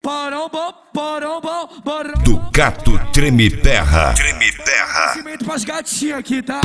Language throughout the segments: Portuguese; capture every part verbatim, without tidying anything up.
Ducato treme terra. Treme terra. Conhecimento pras gatinhas aqui, tá?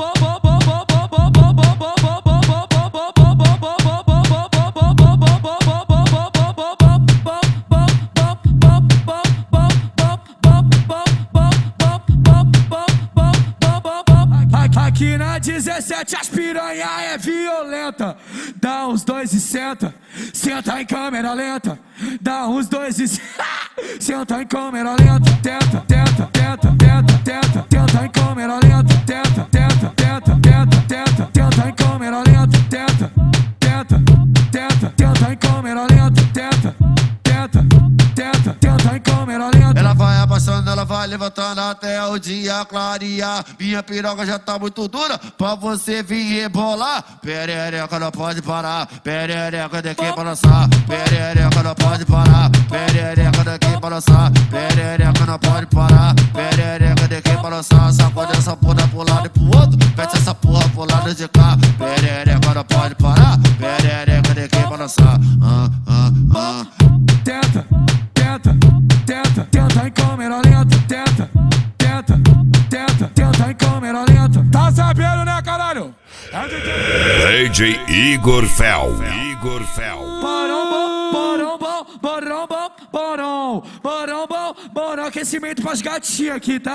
Aqui na dezessete as piranha é violenta. Dá uns dois e senta, senta em câmera lenta. Dá uns dois e senta em câmera lenta. Tenta, tenta, tenta, tenta, tenta, tenta em câmera lenta. Tenta, tenta, tenta, tenta, tenta, tenta em câmera lenta. Tenta, tenta, tenta, tenta em câmera lenta. Tenta, tenta, tenta, tenta em câmera lenta. Ela vai abaixando, ela vai levantando até o dia clarear. Minha piroca já tá muito dura pra você vir rebolar. Perereca não pode parar, perereca daqui pra lançar. Perereca não pode parar, perereca daqui pra lançar. Perereca não pode parar, perereca daqui pra lançar. Sacode essa porra pro lado e pro outro, mete essa porra pro lado de cá. Perereca não pode parar, perereca daqui pra lançar. Ah, ah, ah. Tenta, tenta, tenta, tenta em câmera lenta. Tenta, tenta, tenta, tenta em câmera lenta. Tá sabendo, né, caralho? D J Igor Fel. Igor Fel. Barão, barão, barão, barão, barão, barão, barão. Aquecimento pras gatinhas aqui, tá?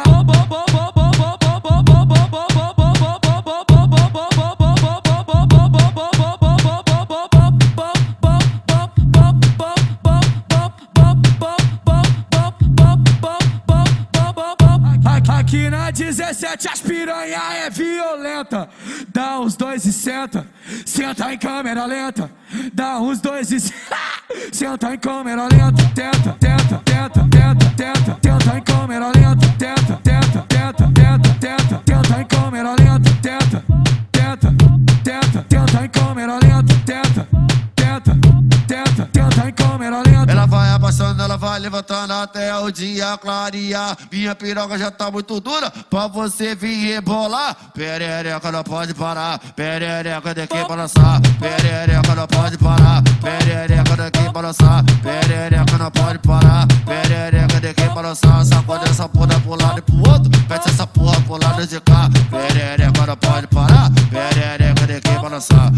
Aqui na dezessete as piranha é violenta. Dá uns dois e senta, senta em câmera lenta. Dá uns dois e senta em câmera lenta. Tenta, tenta, tenta, tenta, tenta, tenta em câmera lenta. Tenta, tenta, tenta, tenta, tenta, tenta em câmera lenta. Tenta, tenta, tenta, tenta em câmera lenta. Tenta, tenta, tenta, tenta em câmera lenta. Ela vai abaixando, ela vai levantando até o dia clarear. Minha piroca já tá muito dura pra você vir rebolar. Perereca não pode parar, perereca daqui pra lançar. Perereca não pode parar, perereca daqui pra lançar. Perereca não pode parar, perereca daqui pra lançar. Sacode essa porra pro lado e pro outro, mete essa porra pro lado de cá. Perereca não pode parar, perereca daqui pra lançar.